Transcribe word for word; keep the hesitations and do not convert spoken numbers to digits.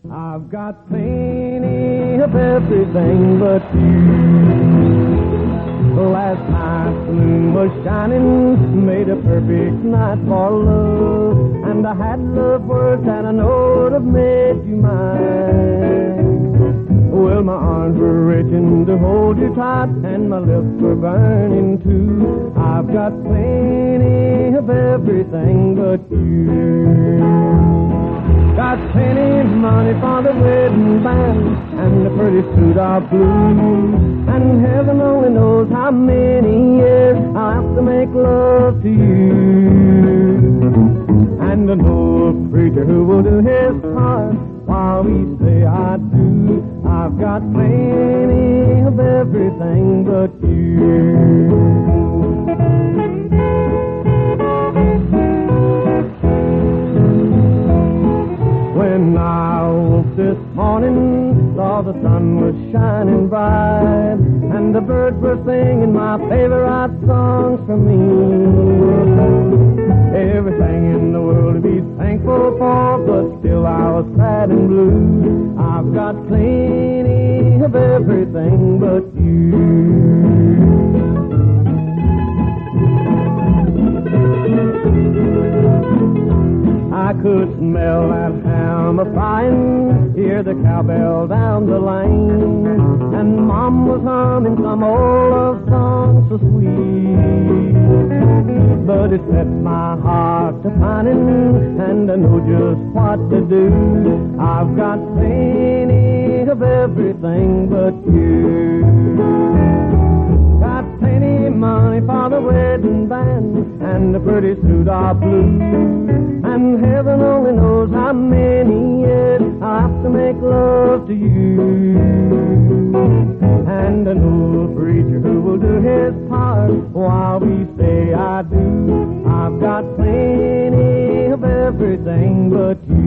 I've got plenty of everything but you. Last night the moon was shining, made a perfect night for love, and I had love words that I know would have made you mine. Well, my arms were reaching to hold you tight, and my lips were burning too. I've got plenty of everything but you. Got plenty of money for the wedding band and the pretty suit of blue, and heaven only knows how many years I'll have to make love to you. And I know a preacher who will do his part while we say I do. I've got plenty of everything but you. When I woke this morning, saw the sun was shining bright, and the birds were singing my favorite songs for me. Everything in the world to be thankful for, but still I was sad and blue. I've got plenty of everything but you. I could smell that ham a-frying, hear the cowbell down the lane, and Mom was humming some old love song so sweet. But it set my heart to pining, and I know just what to do. I've got plenty of everything but you. Got plenty of money for the wedding band and the pretty suit of blue, and heaven only knows how many years I'll have to make love to you. And I know a preacher who will do his part while we say I do. I've got plenty of everything but you.